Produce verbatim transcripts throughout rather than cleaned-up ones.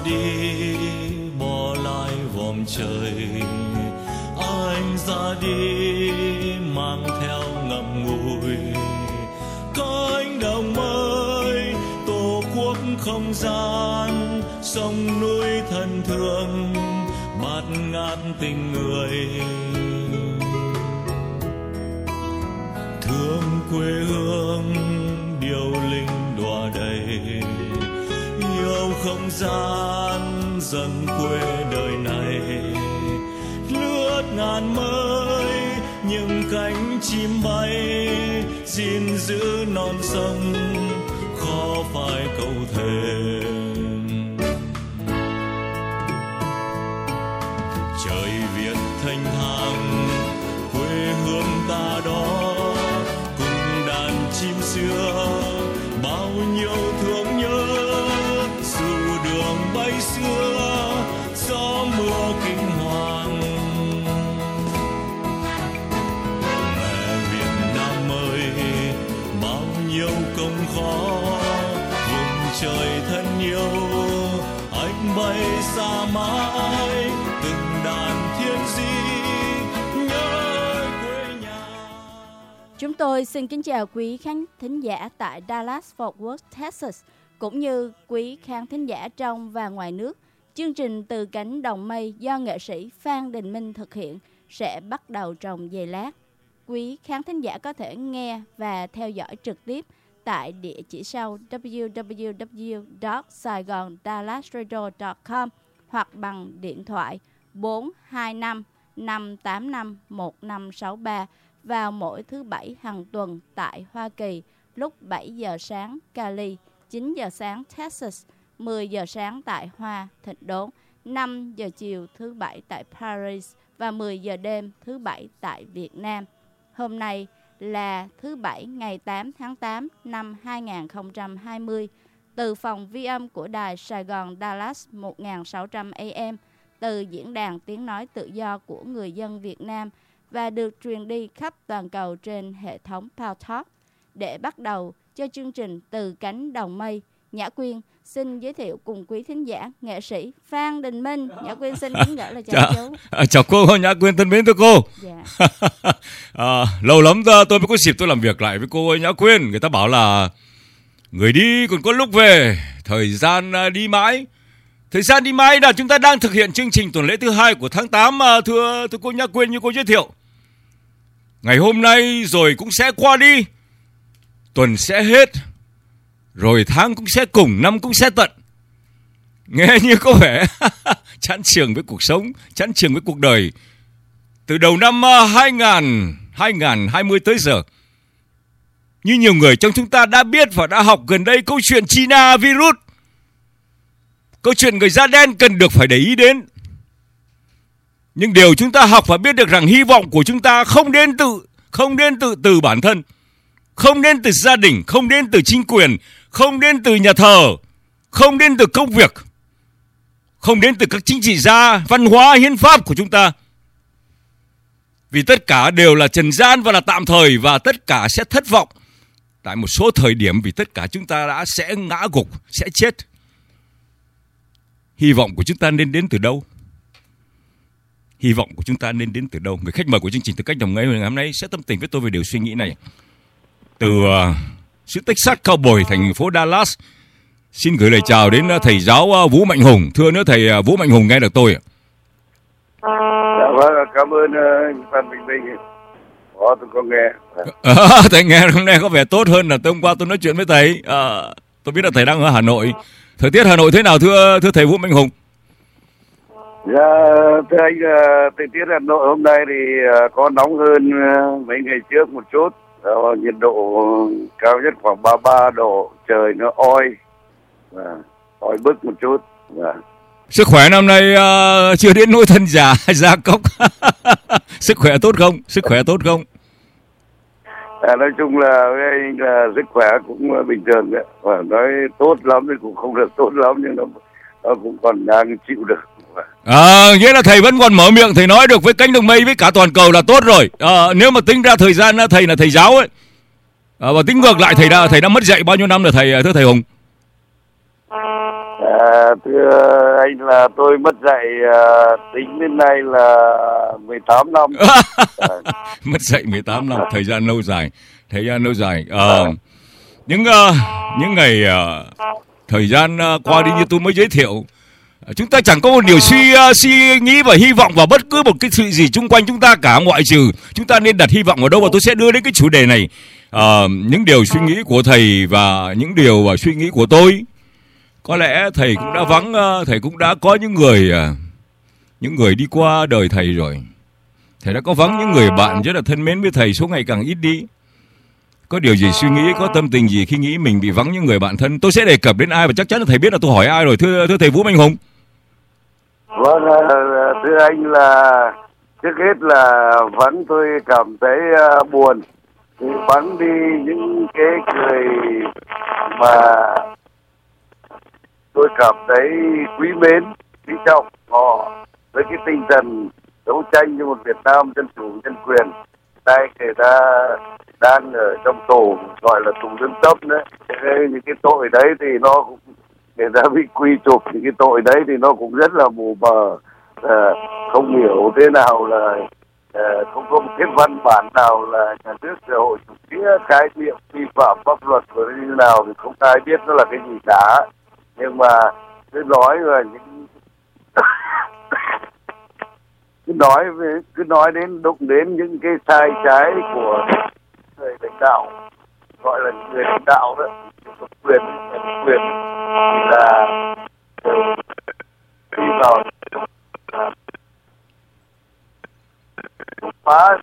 đi bỏ lại vòm trời, anh ra đi mang theo ngậm ngùi cánh đồng mới, tổ quốc không gian, sông núi thân thương bạt ngát tình người. Thương quê hương điệu linh đọa đầy, yêu không gian dâng quê đời này. Lướt ngàn mới những cánh chim bay, gìn giữ non sông khó phải cầu thề. Trời Việt thanh thang quê hương ta đó, cùng đàn chim xưa bao nhiêu thương nhớ. Dù đường bay xưa gió mưa kinh hoàng, mẹ Việt Nam ơi bao nhiêu công khó, vùng trời thân yêu anh bay xa mãi, từng đàn thiên di nhớ quê nhà. Chúng tôi xin kính chào quý khán thính giả tại Dallas, Fort Worth, Texas, cũng như quý khán thính giả trong và ngoài nước. Chương trình Từ Cánh Đồng Mây do nghệ sĩ Phan Đình Minh thực hiện sẽ bắt đầu trong giây lát. Quý khán thính giả có thể nghe và theo dõi trực tiếp tại địa chỉ sau w w w chấm saigon dallas radio chấm com hoặc bằng điện thoại bốn hai năm năm tám năm một năm sáu ba vào mỗi thứ Bảy hàng tuần tại Hoa Kỳ lúc bảy giờ sáng Cali, chín giờ sáng Texas, mười giờ sáng tại Hoa Thịnh Đốn, năm giờ chiều thứ Bảy tại Paris và mười giờ đêm thứ Bảy tại Việt Nam. Hôm nay là thứ Bảy ngày tám tháng tám năm hai nghìn không trăm hai mươi, từ phòng vi âm của đài Sài Gòn Dallas một nghìn sáu trăm A M, từ diễn đàn tiếng nói tự do của người dân Việt Nam và được truyền đi khắp toàn cầu trên hệ thống Powtalk. Để bắt đầu cho chương trình Từ Cánh Đồng Mây, Nhã Quyên xin giới thiệu cùng quý thính giả nghệ sĩ Phan Đình Minh. Nhã Quyên xin kính gửi lời chào chú. À, chào cô Nhã Quyên thân mến thưa cô. Dạ. à, lâu lắm tôi mới có dịp tôi làm việc lại với cô Nhã Quyên. Người ta bảo là người đi còn có lúc về, thời gian đi mãi. Thời gian đi mãi là chúng ta đang thực hiện chương trình tuần lễ thứ hai của tháng tám, thưa thưa cô Nhã Quyên, như cô giới thiệu. Ngày hôm nay rồi cũng sẽ qua đi, tuần sẽ hết, rồi tháng cũng sẽ cùng, năm cũng sẽ tận. Nghe như có vẻ chán chường với cuộc sống, chán chường với cuộc đời. Từ đầu năm hai nghìn hai mươi tới giờ, như nhiều người trong chúng ta đã biết và đã học gần đây câu chuyện China virus, câu chuyện người da đen cần được phải để ý đến. Nhưng điều chúng ta học và biết được rằng hy vọng của chúng ta không đến tự, không đến tự từ bản thân, không đến từ gia đình, không đến từ chính quyền, không đến từ nhà thờ, không đến từ công việc, không đến từ các chính trị gia, văn hóa, hiến pháp của chúng ta. Vì tất cả đều là trần gian và là tạm thời, và tất cả sẽ thất vọng tại một số thời điểm, vì tất cả chúng ta đã sẽ ngã gục, sẽ chết. Hy vọng của chúng ta nên đến từ đâu? Hy vọng của chúng ta nên đến từ đâu? Người khách mời của chương trình Từ Cách Đồng Mây ngày hôm nay sẽ tâm tình với tôi về điều suy nghĩ này. Từ uh, xứ Texas Cowboy, thành phố Dallas, xin gửi lời chào đến uh, thầy giáo uh, Vũ Mạnh Hùng. Thưa nữa thầy uh, Vũ Mạnh Hùng nghe được tôi ạ? Dạ vâng, cảm ơn uh, Phan Bình Minh. Có tôi có nghe. À, thầy nghe hôm nay có vẻ tốt hơn là tối hôm qua tôi nói chuyện với thầy. À, tôi biết là thầy đang ở Hà Nội. Thời tiết Hà Nội thế nào thưa thưa thầy Vũ Mạnh Hùng? Dạ thưa anh, uh, thời tiết Hà Nội hôm nay thì uh, có nóng hơn uh, mấy ngày trước một chút. Uh, nhiệt độ cao nhất khoảng ba mươi ba độ, trời nó oi, uh, oi bức một chút. Uh. Sức khỏe năm nay uh, chưa đến nỗi thân già già cốc. Sức khỏe tốt không? Sức khỏe tốt không? À, nói chung là, là sức khỏe cũng bình thường đấy. Và nói tốt lắm thì cũng không được tốt lắm, nhưng nó, nó cũng còn đang chịu được. À, nghĩa là thầy vẫn còn mở miệng, thầy nói được với cánh đồng mây với cả toàn cầu là tốt rồi. À, nếu mà tính ra thời gian thầy là thầy giáo ấy, à, và tính ngược lại thầy đã thầy đã mất dạy bao nhiêu năm rồi thầy, thưa thầy Hùng? À, thưa anh là tôi mất dạy à, tính đến nay là mười tám năm. Mất dạy mười tám năm, thời gian lâu dài, thời gian lâu dài. À, những uh, những ngày uh, thời gian uh, qua đi như tôi mới giới thiệu, chúng ta chẳng có một điều suy uh, suy nghĩ và hy vọng vào bất cứ một cái sự gì xung quanh chúng ta cả, ngoại trừ chúng ta nên đặt hy vọng vào đâu, và tôi sẽ đưa đến cái chủ đề này. Uh, những điều suy nghĩ của thầy và những điều và suy nghĩ của tôi. Có lẽ thầy cũng đã vắng, uh, thầy cũng đã có những người uh, những người đi qua đời thầy rồi. Thầy đã có vắng những người bạn rất là thân mến với thầy, số ngày càng ít đi. Có điều gì suy nghĩ, có tâm tình gì khi nghĩ mình bị vắng những người bạn thân? Tôi sẽ đề cập đến ai và chắc chắn là thầy biết là tôi hỏi ai rồi, thưa thưa thầy Vũ Minh Hùng. Vâng, thưa anh là trước hết là vẫn tôi cảm thấy uh, buồn, thì vắng đi những cái người mà tôi cảm thấy quý mến, quý trọng họ với cái tinh thần đấu tranh cho một Việt Nam dân chủ nhân quyền. Nay người ta đang ở trong tù, gọi là tù dân tâm đấy. Những cái tội đấy thì nó cũng, người ta bị quy chụp những cái tội đấy thì nó cũng rất là mù mờ, à, không hiểu thế nào là à, không có một cái văn bản nào là nhà nước xã hội chủ nghĩa cái miệng vi phạm pháp luật của như nào thì không ai biết nó là cái gì cả. Nhưng mà cứ nói là những cứ nói về, cứ nói đến đụng đến những cái sai trái của người lãnh đạo, gọi là người lãnh đạo đó, quyền quyền thì là đi vào phá.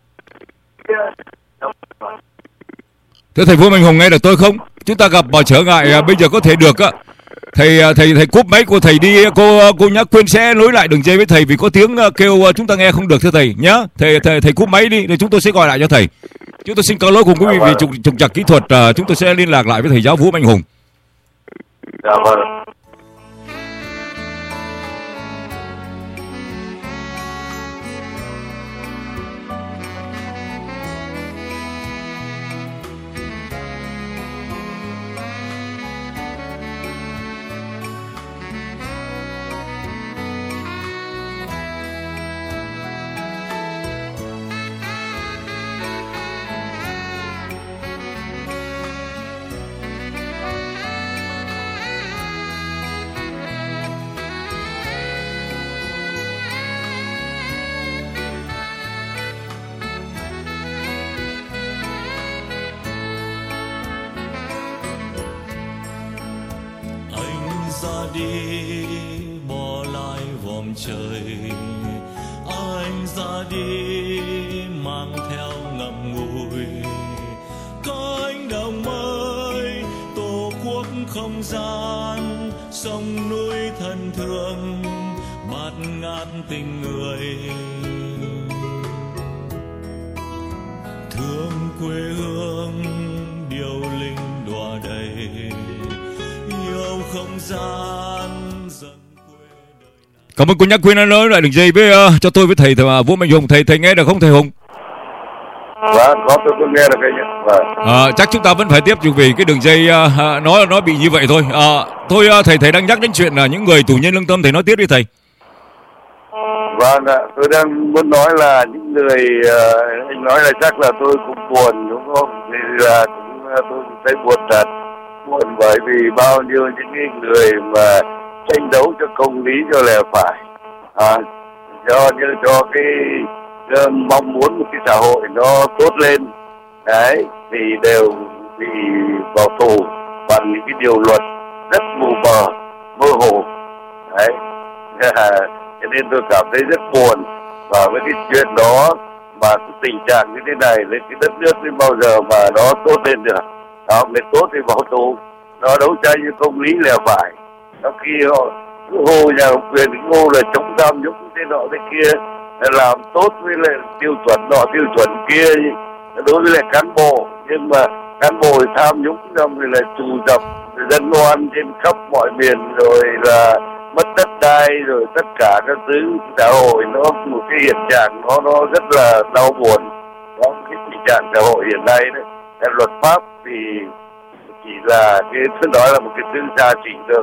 Thưa thầy Vũ Minh Hùng, nghe được tôi không? Chúng ta gặp vào trở ngại à, bây giờ có thể được á. Thầy thầy thầy cúp máy của thầy đi, cô cô Nhã Quyên sẽ nối lại đường dây với thầy vì có tiếng kêu chúng ta nghe không được, thưa thầy nhá. Thầy thầy thầy cúp máy đi, rồi chúng tôi sẽ gọi lại cho thầy. Chúng tôi xin cáo lỗi cùng quý vị vì trục trục trặc kỹ thuật, uh, chúng tôi sẽ liên lạc lại với thầy giáo Vũ Minh Hùng. Dạ vâng. Đi bỏ lại vòm trời, anh ra đi mang theo ngậm ngùi cánh đồng mới, tổ quốc không gian, sông núi thân thương bạt ngát tình người, thương quê hương điệu linh đọa đầy, yêu không gian. Cảm ơn cô Nhã Quyên đã nói lại đường dây với uh, cho tôi với thầy, thầy Vũ Minh Hùng. Thầy thầy nghe được không thầy Hùng? Vâng, có tôi có nghe được anh. Vâng. À, chắc chúng ta vẫn phải tiếp vì cái đường dây uh, nó nó bị như vậy thôi. À, thôi uh, thầy thầy đang nhắc đến chuyện là những người tù nhân lương tâm, thầy nói tiếp đi thầy. Vâng ạ, tôi đang muốn nói là những người uh, anh nói là chắc là tôi cũng buồn đúng không? Thì là cũng, uh, tôi cũng thấy buồn thật, buồn bởi vì bao nhiêu những người mà tranh đấu cho công lý, cho lẽ phải, à, cho như cho cái uh, mong muốn một cái xã hội nó tốt lên đấy, thì đều bị vào tù bằng những cái điều luật rất mù mờ, mơ hồ đấy. Cho nên tôi cảm thấy rất buồn, và với cái chuyện đó mà cái tình trạng như thế này lên cái đất nước đến bao giờ mà nó tốt lên được. Đó, người tốt thì vào tù, nó đấu tranh như công lý lẽ phải. Sau khi họ cứ hô nhà quyền, hô là chống tham nhũng thế nọ thế kia, làm tốt với lại tiêu chuẩn nọ tiêu chuẩn kia đối với lại cán bộ, nhưng mà cán bộ thì tham nhũng xong rồi là trù dập dân oan trên khắp mọi miền, rồi là mất đất đai, rồi tất cả các thứ xã hội, nó một cái hiện trạng nó nó rất là đau buồn. Đó, cái tình trạng xã hội hiện nay đấy, cái luật pháp thì chỉ là cái thứ đó là một cái thứ gia chỉnh được,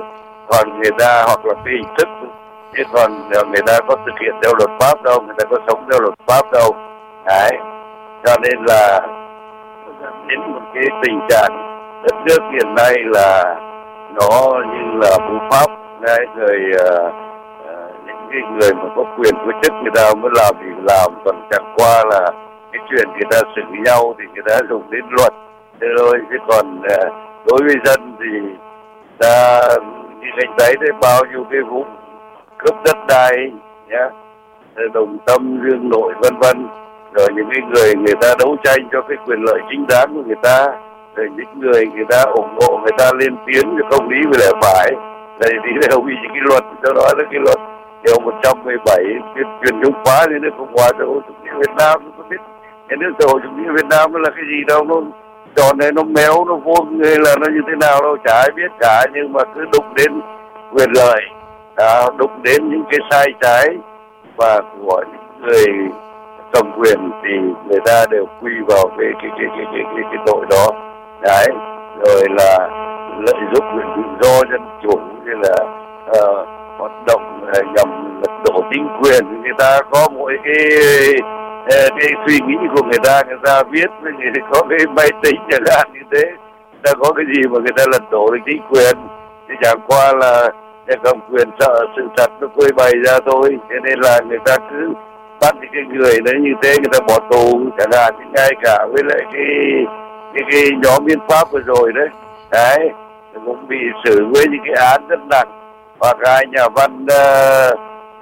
còn người ta hoặc là cái hình thức, chứ còn người ta có thực hiện theo luật pháp đâu, người ta có sống theo luật pháp đâu. Đấy, cho nên là đến một cái tình trạng đất nước hiện nay là nó như là vô pháp. Đấy, rồi uh, uh, những cái người mà có quyền có chức người ta mới làm thì làm, còn chẳng qua là cái chuyện người ta xử nhau thì người ta dùng đến luật thế thôi, chứ còn uh, đối với dân thì ta như anh thấy đấy, bao nhiêu cái vụ cướp đất đai nhá, Đồng Tâm, Dương Nội vân vân, rồi những cái người người ta đấu tranh cho cái quyền lợi chính đáng của người ta, rồi những người người ta ủng hộ người ta lên tiếng cho công lý với lẽ phải, đây thì đều bị những cái luật, cho đó là cái luật điều một trăm mười bảy cái truyền chống phá đến nước Cộng hòa xã hội chủ nghĩa Việt Nam. Có biết nhà nước xã hội chủ nghĩa Việt Nam nó là cái gì đâu, nó tròn này nó méo nó vuông hay là nó như thế nào đâu chả ai biết cả, nhưng mà cứ đụng đến quyền lợi, à, đụng đến những cái sai trái và của những người cầm quyền thì người ta đều quy vào cái cái cái cái cái cái, cái tội đó. Đấy, rồi là lợi dụng quyền tự do dân chủ, như là uh, hoạt động uh, nhằm lật đổ chính quyền. Người ta có mỗi cái uh, cái suy nghĩ của người ta, người ta viết, người ta có cái máy tính chẳng hạn như thế, người ta có cái gì mà người ta lật đổ được chính quyền, thì chẳng qua là nhà cầm quyền sợ sự thật nó phơi bày ra thôi, cho nên là người ta cứ bắt những cái người đấy như thế, người ta bỏ tù chẳng hạn. Ngay cả với lại cái cái, cái nhóm biên pháp vừa rồi đấy, đấy cũng bị xử với những cái án rất nặng. Hoặc hai nhà văn uh,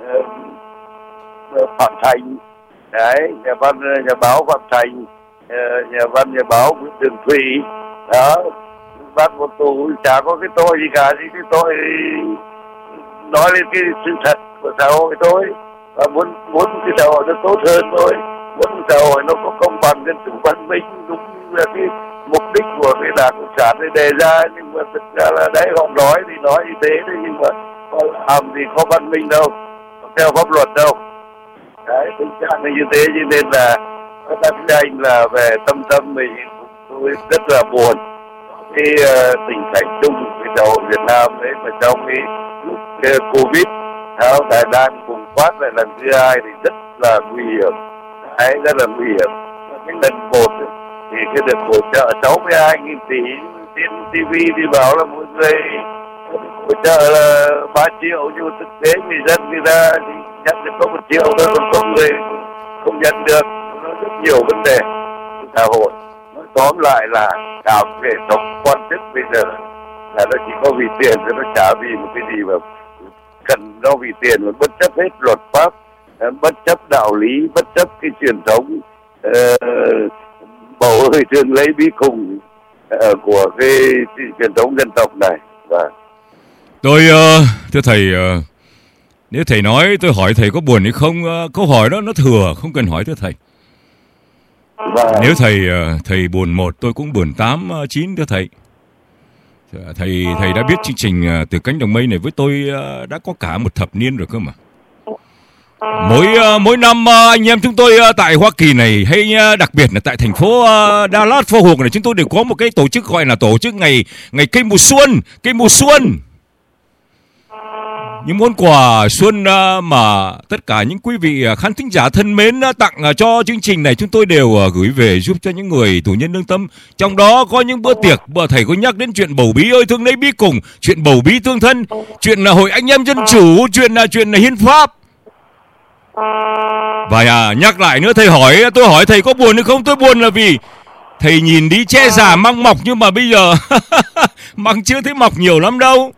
uh, Phạm Thành, đấy, nhà văn nhà báo Phạm Thành, uh, nhà văn nhà báo Nguyễn Tường Thủy, đó, bắt một tù chả có cái tội gì cả, chỉ cái tội nói lên cái sự thật của xã hội thôi, và muốn muốn cái xã hội nó tốt hơn thôi, muốn xã hội nó có công bằng, dân chủ, văn minh, đúng là cái mục đích của cái đảng cộng sản này đề ra. Nhưng mà thực ra là đấy, họ nói thì nói như thế đấy, nhưng mà họ làm thì có văn minh đâu, không theo pháp luật đâu. Đấy, tình trạng là như thế, cho nên là các anh là về tâm tâm mình tôi rất là buồn cái uh, tình cảnh chung của xã hội Việt Nam đấy, mà trong cái lúc uh, Covid nó lại đang bùng phát lại lần thứ hai thì rất là nguy hiểm. Đấy, rất là nguy hiểm. Cái lần một thì cái được hỗ trợ sáu mươi hai nghìn tỷ trên ti vi thì bảo là mỗi người hỗ trợ là ba triệu, nhưng mà thực tế người dân người ta thì nhận được có một triệu thôi, còn có người không nhận được. Nó rất nhiều vấn đề của xã hội. Nói tóm lại là cả hệ thống quan chức bây giờ là nó chỉ có vì tiền thôi, nó chả vì một cái gì mà cần, nó vì tiền mà bất chấp hết luật pháp, bất chấp đạo lý, bất chấp cái truyền thống uh, bầu hơi thương lấy bí cùng uh, của cái, cái truyền thống dân tộc này. Và tôi uh, thưa thầy, uh, nếu thầy nói tôi hỏi thầy có buồn hay không, uh, câu hỏi đó nó thừa, không cần hỏi thưa thầy. Và nếu thầy uh, thầy buồn một, tôi cũng buồn tám uh, chín thưa thầy. Thầy thầy đã biết chương trình uh, Từ Cánh Đồng Mây này với tôi uh, đã có cả một thập niên rồi cơ mà. Mỗi uh, mỗi năm uh, anh em chúng tôi uh, tại Hoa Kỳ này, hay uh, đặc biệt là tại thành phố uh, Dallas Fort Worth này, chúng tôi đều có một cái tổ chức gọi là tổ chức ngày ngày cây mùa xuân, cây mùa xuân. Những món quà xuân uh, mà tất cả những quý vị uh, khán thính giả thân mến uh, tặng uh, cho chương trình này, chúng tôi đều uh, gửi về giúp cho những người tù nhân lương tâm. Trong đó có những bữa tiệc, bữa thầy có nhắc đến chuyện bầu bí ơi thương lấy bí cùng, chuyện bầu bí tương thân, chuyện uh, hội anh em dân chủ, chuyện uh, chuyện uh, hiến pháp. Và à, nhắc lại nữa, thầy hỏi, tôi hỏi thầy có buồn hay không? Tôi buồn là vì thầy nhìn đi che già măng mọc, nhưng mà bây giờ măng chưa thấy mọc nhiều lắm đâu.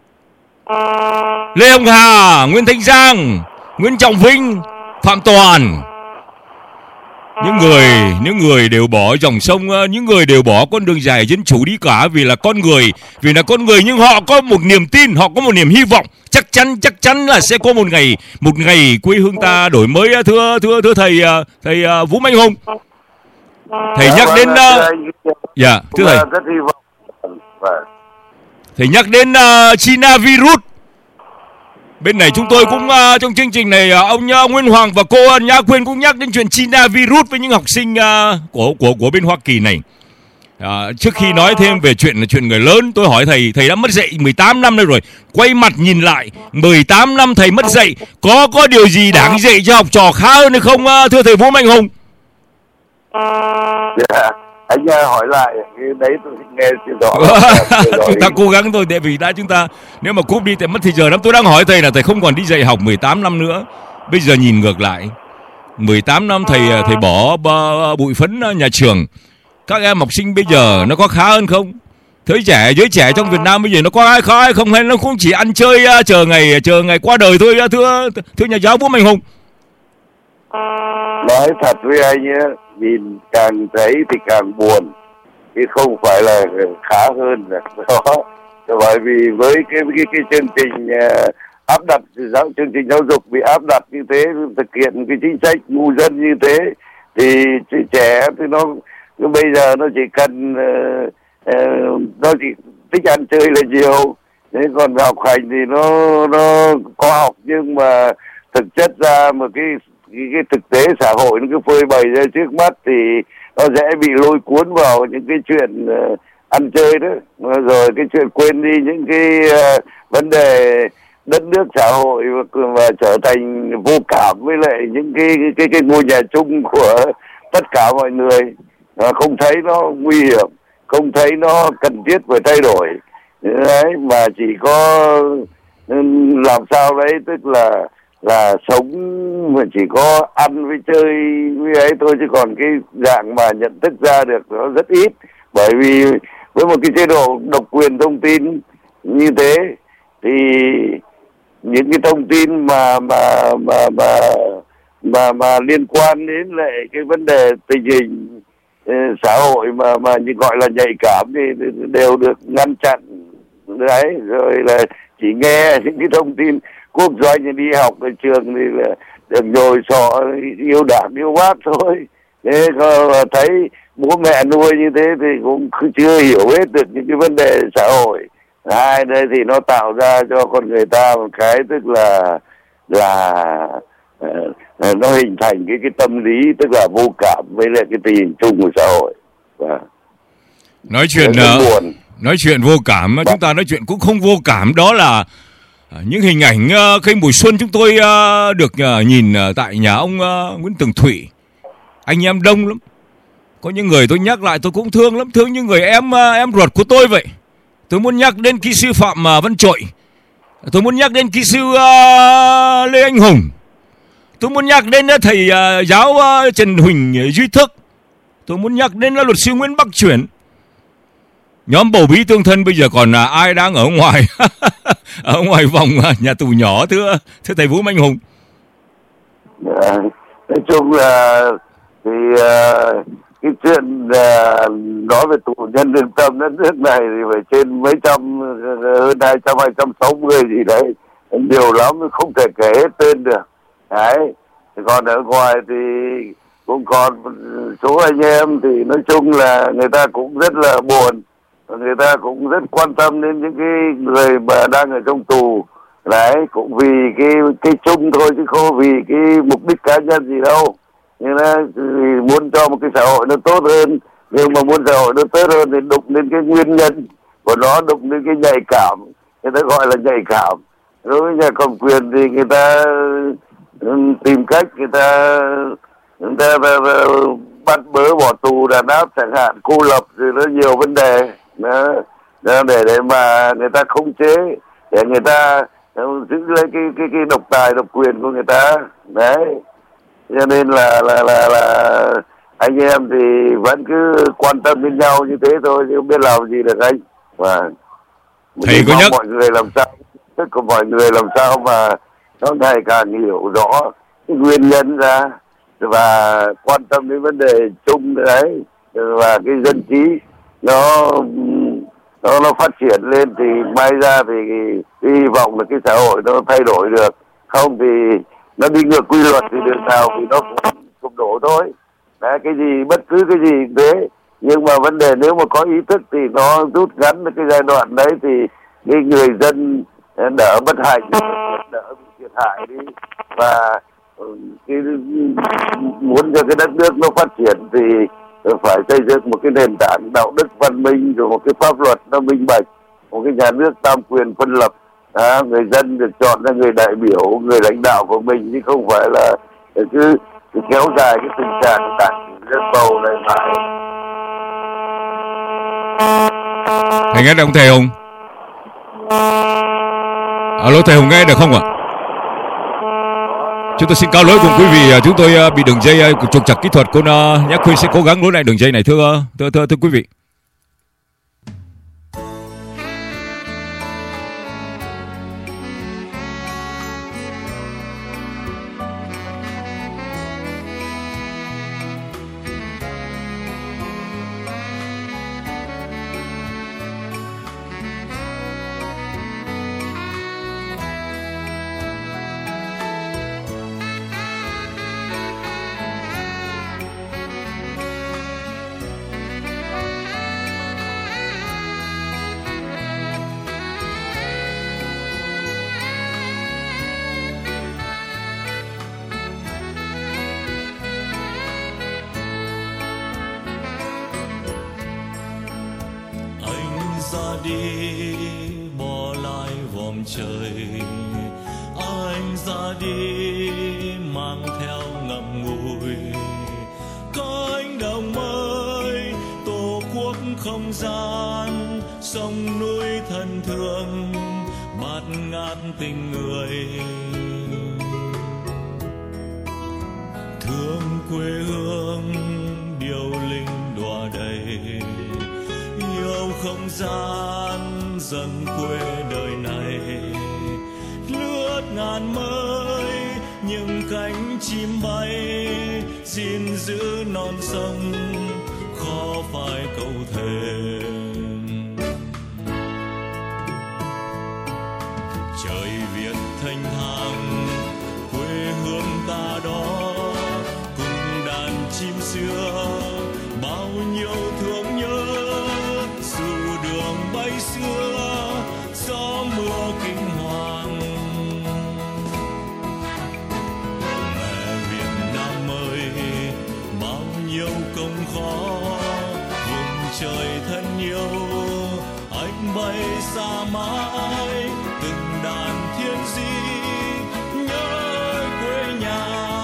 Lê Hồng Hà, Nguyễn Thanh Giang, Nguyễn Trọng Vinh, Phạm Toàn, những người những người đều bỏ dòng sông, những người đều bỏ con đường dài dân chủ đi cả, vì là con người, vì là con người, nhưng họ có một niềm tin, họ có một niềm hy vọng, chắc chắn chắc chắn là sẽ có một ngày một ngày quê hương ta đổi mới. Thưa thưa thưa thầy thầy Vũ Mạnh Hùng, thầy nhắc đến dạ thưa thầy thầy nhắc đến uh, China virus. Bên này chúng tôi cũng uh, trong chương trình này uh, ông uh, Nguyên Hoàng và cô uh, Nhã Quyên cũng nhắc đến chuyện China virus với những học sinh uh, của của của bên Hoa Kỳ này. À, trước khi nói thêm về chuyện chuyện người lớn, tôi hỏi thầy, thầy đã mất dạy mười tám năm rồi, quay mặt nhìn lại mười tám năm thầy mất dạy, có có điều gì đáng dạy cho học trò khá hơn hay không, thưa thầy Vũ Mạnh Hùng? Yeah. Anh hỏi lại cái đấy tôi nghe chưa rõ. Chúng ta cố gắng thôi, tại vì đã chúng ta nếu mà cúp đi thì mất thì giờ lắm. Tôi đang hỏi thầy là thầy không còn đi dạy học mười tám năm nữa, bây giờ nhìn ngược lại mười tám năm thầy thầy bỏ bụi phấn nhà trường, các em học sinh bây giờ nó có khá hơn không? Giới trẻ giới trẻ trong Việt Nam bây giờ nó có ai khá hay không, hay nó cũng chỉ ăn chơi chờ ngày chờ ngày qua đời thôi, thưa thưa nhà giáo Vũ Mạnh Hùng? Nói thật với anh nhé, nhìn càng thấy thì càng buồn, chứ không phải là khá hơn đó. Bởi vì với cái cái cái chương trình áp đặt giáo chương trình giáo dục bị áp đặt như thế, thực hiện cái chính sách ngu dân như thế, thì trẻ thì nó bây giờ nó chỉ cần uh, uh, nó chỉ thích ăn chơi là nhiều. Thế còn học hành thì nó nó có học, nhưng mà thực chất ra một cái cái, cái thực tế xã hội nó cứ phơi bày ra trước mắt thì nó dễ bị lôi cuốn vào những cái chuyện uh, ăn chơi đó, rồi cái chuyện quên đi những cái uh, vấn đề đất nước xã hội và, và trở thành vô cảm với lại những cái cái cái, cái ngôi nhà chung của tất cả mọi người, à, không thấy nó nguy hiểm, không thấy nó cần thiết phải thay đổi đấy, mà chỉ có làm sao đấy, tức là là sống mà chỉ có ăn với chơi với ấy thôi, chứ còn cái dạng mà nhận thức ra được nó rất ít. Bởi vì với một cái chế độ độc quyền thông tin như thế thì những cái thông tin mà mà mà mà mà mà liên quan đến lại cái vấn đề tình hình uh, xã hội mà mà như gọi là nhạy cảm thì đều được ngăn chặn đấy, rồi là chỉ nghe những cái thông tin quốc doanh đi học ở trường thì là được nhồi sọ yêu đảng yêu bác thôi. Thế thấy bố mẹ nuôi như thế thì cũng chưa hiểu hết được những cái vấn đề xã hội. Hai đây thì nó tạo ra cho con người ta một cái tức là là uh, nó hình thành cái cái tâm lý tức là vô cảm với lại cái tình hình chung của xã hội. Và nói chuyện uh, nói chuyện vô cảm, Bạn... chúng ta nói chuyện cũng không vô cảm, đó là uh, những hình ảnh uh, khi mùa xuân chúng tôi uh, được uh, nhìn uh, tại nhà ông uh, Nguyễn Tường Thụy, anh em đông lắm. Có những người tôi nhắc lại tôi cũng thương lắm, thương những người em uh, em ruột của tôi vậy. Tôi muốn nhắc đến kỹ sư Phạm Văn Trội, tôi muốn nhắc đến kỹ sư uh, Lê Anh Hùng, tôi muốn nhắc đến uh, thầy uh, giáo uh, Trần Huỳnh Duy Thức, tôi muốn nhắc đến uh, luật sư Nguyễn Bắc Chuyển. Nhóm bầu bí tương thân bây giờ còn uh, ai đang ở ngoài ở ngoài vòng uh, nhà tù nhỏ, thưa thưa thầy Vũ Mạnh Hùng? À, nói chung là thì uh... cái chuyện uh, nói về tù nhân lương tâm đất nước này thì phải trên mấy trăm, hơn hai trăm, hai trăm sáu mươi gì đấy, nhiều lắm, không thể kể hết tên được đấy. Còn ở ngoài thì cũng còn số anh em thì nói chung là người ta cũng rất là buồn, người ta cũng rất quan tâm đến những cái người mà đang ở trong tù đấy, cũng vì cái cái chung thôi chứ không vì cái mục đích cá nhân gì đâu. Nhưng là muốn cho một cái xã hội nó tốt hơn, nhưng mà muốn xã hội nó tốt hơn thì đụng đến cái nguyên nhân của nó, đụng đến cái nhạy cảm, người ta gọi là nhạy cảm. Đối với nhà cầm quyền thì người ta tìm cách, người ta, người ta, người ta bắt bớ bỏ tù đàn áp chẳng hạn, cô lập rồi nó nhiều vấn đề đó, đó để để mà người ta khống chế, để người ta giữ lấy cái cái cái độc tài độc quyền của người ta đấy. Cho nên là là là là anh em thì vẫn cứ quan tâm đến nhau như thế thôi, chứ không biết làm gì được anh. Và thầy có nhắc mọi người làm sao, tất cả mọi người làm sao mà nó ngày càng hiểu rõ cái nguyên nhân ra và quan tâm đến vấn đề chung đấy, và cái dân trí nó nó nó phát triển lên thì may ra thì hy vọng là cái xã hội nó thay đổi được. Không thì nó đi ngược quy luật thì đường nào thì nó cũng sụp đổ thôi. Đấy, cái gì bất cứ cái gì thế, nhưng mà vấn đề nếu mà có ý thức thì nó rút ngắn cái giai đoạn đấy thì cái người dân đỡ bất hạnh, đỡ bị thiệt hại đi, và cái muốn cho cái đất nước nó phát triển thì phải xây dựng một cái nền tảng đạo đức văn minh, rồi một cái pháp luật nó minh bạch, một cái nhà nước tam quyền phân lập. À, người dân được chọn ra người đại biểu, người lãnh đạo của mình, chứ không phải là cứ, cứ kéo dài cái tình trạng đảng dân bầu này mãi. Thầy nghe được không thầy Hùng? Alo thầy Hùng nghe được không ạ? Chúng tôi xin cáo lỗi cùng quý vị, chúng tôi bị đường dây trục trặc kỹ thuật. Cô Nhã Khuyên sẽ cố gắng nối lại đường dây này thưa thưa thưa, thưa quý vị. ra đi bỏ lại vòm trời, anh ra đi mang theo ngậm ngùi cánh đồng mới tổ quốc không gian, sông núi thân thương bạt ngát tình người, thương quê hương điệu linh đọa đầy, yêu không gian dần quê đời này, lướt ngàn mới những cánh chim bay, xin giữ non sông khó phải cầu thề. Trời Việt thanh thang quê hương ta đó, cùng đàn chim xưa bao nhiêu thương nhớ, dù đường bay xưa gió mưa kinh hoàng. Mẹ Việt Nam ơi, bao nhiêu công khó, vùng trời thân yêu anh bay xa mãi, từng đàn thiên di nhớ quê nhà.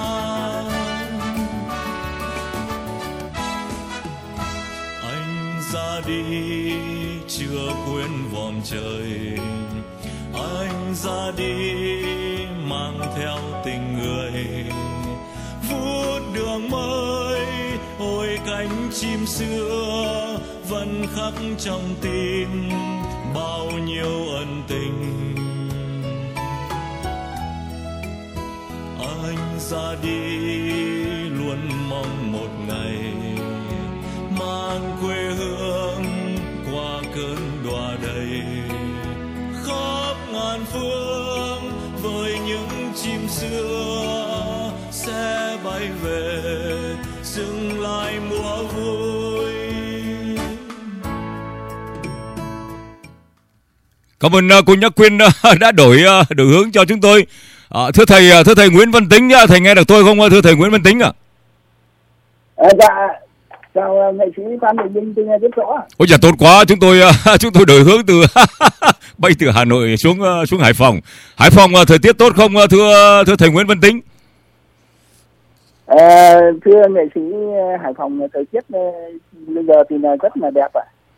Anh ra đi chưa quên vòm trời, anh ra đi mang theo tình người, vút đường mới ôi cánh chim xưa vẫn khắc trong tim bao nhiêu ân tình. Anh ra đi luôn mong một ngày mang quê hương qua cơn đọa đầy, khắp ngàn phương với những chim xưa sẽ bay về dừng lại mùa vui. Cảm ơn uh, cô Nhã Quyên uh, đã đổi uh, đổi hướng cho chúng tôi. Uh, thưa thầy, uh, thưa thầy Nguyễn Văn Tính, uh, thầy nghe được tôi không? Uh, thưa thầy Nguyễn Văn Tính ạ. À? À, dạ, chào nghệ sĩ Phan Đình Minh, tôi nghe rất rõ. Ôi dạ tốt quá, chúng tôi uh, chúng tôi đổi hướng từ bay từ Hà Nội xuống uh, xuống Hải Phòng. Hải Phòng uh, thời tiết tốt không? Uh, thưa thưa thầy Nguyễn Văn Tính. À, thưa nghệ sĩ, Hải Phòng thời tiết bây giờ thì là rất là đẹp ạ.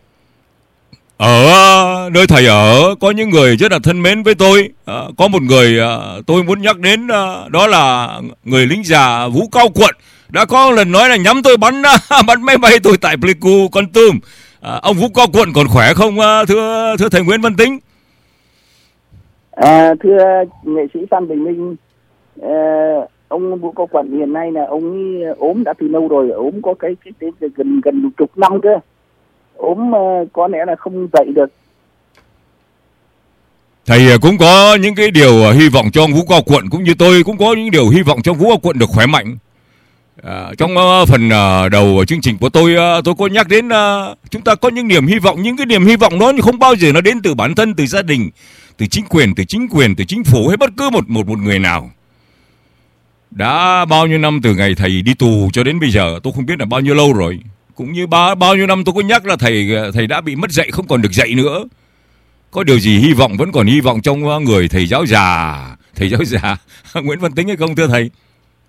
Ở nơi thầy ở có những người rất là thân mến với tôi. À, có một người à, tôi muốn nhắc đến, à, đó là người lính già Vũ Cao Quận đã có lần nói là nhắm tôi bắn bắn máy bay tôi tại Pleiku, Kon Tum. À, ông Vũ Cao Quận còn khỏe không à, thưa thưa thầy Nguyễn Văn Tính? À, thưa nghệ sĩ Phan Bình Minh, à, ông Vũ Cao Quận hiện nay là ông ốm đã từ lâu rồi, ốm có cái, cái, cái, cái gần gần chục năm cơ, ốm uh, có lẽ là không dậy được. Thầy cũng có những cái điều hy vọng cho ông Vũ Cao Quận, cũng như tôi cũng có những điều hy vọng cho ông Vũ Cao Quận được khỏe mạnh. À, trong uh, phần uh, đầu chương trình của tôi, uh, tôi có nhắc đến uh, chúng ta có những niềm hy vọng, những cái niềm hy vọng đó không bao giờ nó đến từ bản thân, từ gia đình, từ chính quyền, từ chính quyền, từ chính phủ hay bất cứ một một một người nào. Đã bao nhiêu năm từ ngày thầy đi tù cho đến bây giờ, tôi không biết là bao nhiêu lâu rồi. Cũng như bao, bao nhiêu năm tôi có nhắc là thầy thầy đã bị mất dạy, không còn được dạy nữa. Có điều gì hy vọng, vẫn còn hy vọng trong người thầy giáo già, thầy giáo già Nguyễn Văn Tính hay không thưa thầy?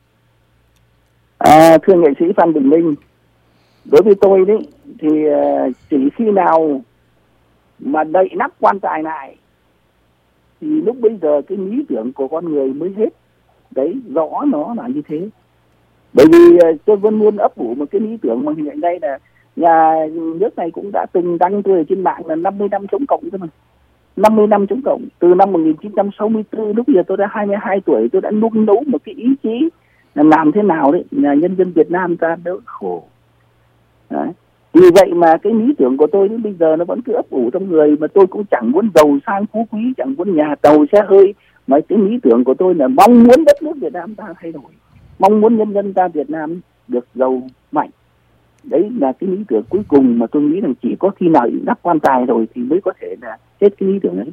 À, thưa nghệ sĩ Phan Bình Minh, đối với tôi đấy thì uh, chỉ khi nào mà đậy nắp quan tài lại thì lúc bây giờ cái lý tưởng của con người mới hết. Đấy, rõ nó là như thế. Bởi vì uh, tôi vẫn luôn ấp ủ một cái lý tưởng mà hiện nay là nhà nước này cũng đã từng đăng tôi ở trên mạng là năm mươi năm chống cộng cơ mà. năm mươi năm chống cộng, từ năm một nghìn chín trăm sáu mươi tư, lúc giờ tôi đã hai mươi hai tuổi, tôi đã nung nấu một cái ý chí là làm thế nào đấy là nhân dân Việt Nam ta đỡ khổ. Đấy. Vì vậy mà cái lý tưởng của tôi đến bây giờ nó vẫn cứ ấp ủ trong người, mà tôi cũng chẳng muốn giàu sang phú quý, chẳng muốn nhà tàu xe hơi, mà cái lý tưởng của tôi là mong muốn đất nước Việt Nam ta thay đổi, mong muốn nhân dân ta Việt Nam được giàu mạnh. Đấy là cái lý tưởng cuối cùng mà tôi nghĩ rằng chỉ có khi nào đắp quan tài rồi thì mới có thể là hết cái lý tưởng ấy.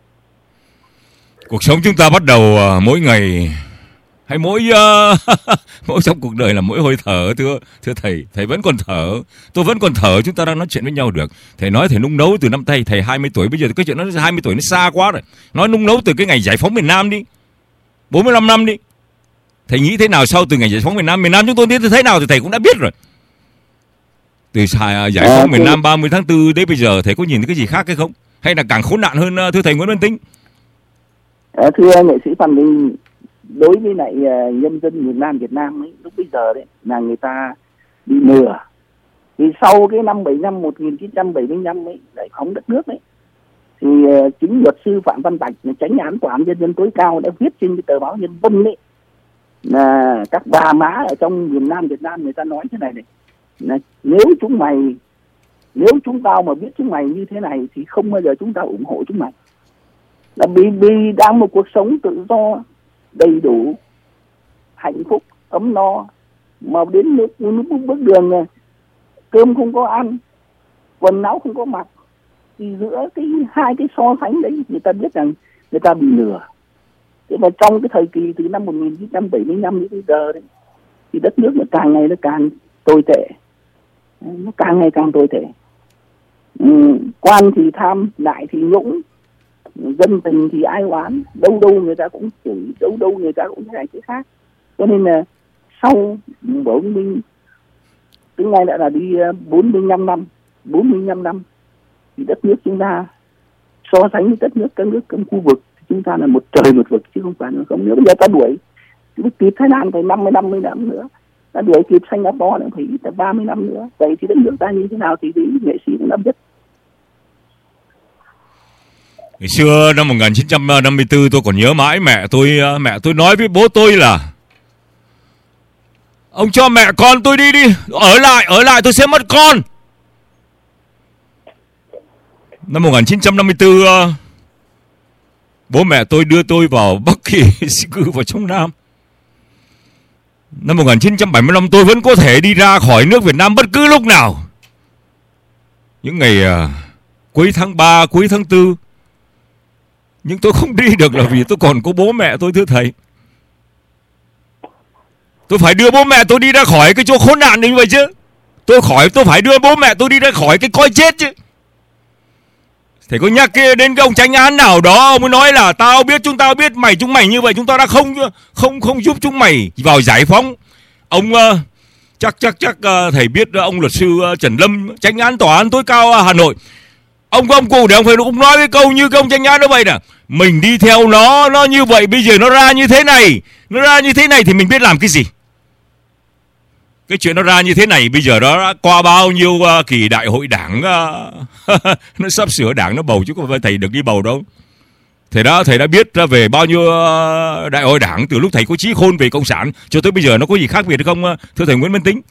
Cuộc sống chúng ta bắt đầu uh, mỗi ngày hay mỗi uh, mỗi trong cuộc đời là mỗi hơi thở. Thưa thưa thầy, thầy vẫn còn thở, tôi vẫn còn thở, chúng ta đang nói chuyện với nhau được. Thầy nói thầy nung nấu từ năm thầy thầy hai mươi tuổi, bây giờ cái chuyện nó hai mươi tuổi nó xa quá rồi. Nói nung nấu từ cái ngày giải phóng miền Nam đi, bốn mươi lăm năm đi. Thầy nghĩ thế nào sau từ ngày giải phóng miền Nam? Miền Nam chúng tôi biết thế nào thì thầy cũng đã biết rồi. Từ giải phóng à, miền Nam ba mươi tháng tư đến bây giờ thầy có nhìn thấy cái gì khác hay không? Hay là càng khốn nạn hơn thưa thầy Nguyễn Văn Tính? À, thưa nghệ sĩ Phan Minh, đối với lại uh, nhân dân miền Nam Việt Nam ấy, lúc bây giờ đấy là người ta bị lừa. Thì sau cái năm bảy năm một nghìn chín trăm bảy mươi lăm ấy, giải phóng đất nước ấy, thì uh, chính luật sư Phạm Văn Bạch, chánh án tòa án nhân dân tối cao, đã viết trên cái tờ báo Nhân Dân ấy là các bà má ở trong miền Nam Việt Nam người ta nói thế này này, là nếu chúng mày nếu chúng tao mà biết chúng mày như thế này thì không bao giờ chúng tao ủng hộ chúng mày. Là vì vì đang một cuộc sống tự do, đầy đủ, hạnh phúc, ấm no, mà đến nước nước bước đường này, cơm không có ăn, quần áo không có mặc, thì giữa cái hai cái so sánh đấy người ta biết rằng người ta bị lừa. Thế mà trong cái thời kỳ từ năm một nghìn chín trăm bảy mươi lăm đến bây giờ đấy, thì đất nước nó càng ngày nó càng tồi tệ, nó càng ngày càng tồi tệ. Ừ, quan thì tham, đại thì nhũng, dân tình thì ai oán, đâu đâu người ta cũng chửi, đâu đâu người ta cũng thế này thế khác. Cho nên là sau bốn mươi, tính nay đã là đi bốn mươi lăm năm, bốn mươi lăm năm, thì đất nước chúng ta so sánh với đất nước các nước trong khu vực, chúng ta là một trời một vực chứ không phải là không. Nếu bây giờ ta đuổi kịp Thái Lan phải năm mươi năm mươi năm nữa, ta đuổi kịp Singapore nữa phải ít ba mươi năm nữa. Vậy thì đất nước ta như thế nào thì thì nghệ sĩ cũng đã biết. Ngày xưa năm một nghìn chín trăm năm mươi tư tôi còn nhớ mãi mẹ tôi mẹ tôi nói với bố tôi là: ông cho mẹ con tôi đi đi, ở lại ở lại tôi sẽ mất con. Năm một nghìn chín trăm năm mươi tư bố mẹ tôi đưa tôi vào Bắc Kỳ di cư vào trong Nam. Năm một nghìn chín trăm bảy mươi lăm tôi vẫn có thể đi ra khỏi nước Việt Nam bất cứ lúc nào. Những ngày uh, cuối tháng ba, cuối tháng tư, nhưng tôi không đi được là vì tôi còn có bố mẹ tôi thưa thầy. Tôi phải đưa bố mẹ tôi đi ra khỏi cái chỗ khốn nạn như vậy chứ. Tôi khỏi tôi phải đưa bố mẹ tôi đi ra khỏi cái coi chết chứ. Thầy có nhắc đến cái ông chánh án nào đó, ông mới nói là tao biết, chúng tao biết mày chúng mày như vậy, chúng tao đã không không không giúp chúng mày vào giải phóng. Ông uh, chắc chắc chắc uh, thầy biết uh, ông luật sư uh, Trần Lâm, chánh án tòa án tối cao uh, Hà Nội. Ông có ông cụ để ông phải cũng nói cái câu như cái ông chánh án đó vậy nè: mình đi theo nó, nó như vậy bây giờ nó ra như thế này, nó ra như thế này thì mình biết làm cái gì. Cái chuyện nó ra như thế này bây giờ đó đã qua bao nhiêu uh, kỳ đại hội đảng, uh, nó sắp sửa đảng nó bầu chứ không phải thầy được đi bầu đâu. Thầy đã thầy đã biết uh, về bao nhiêu uh, đại hội đảng từ lúc thầy có trí khôn về cộng sản cho tới bây giờ, nó có gì khác biệt không uh, thưa thầy Nguyễn Văn Tính?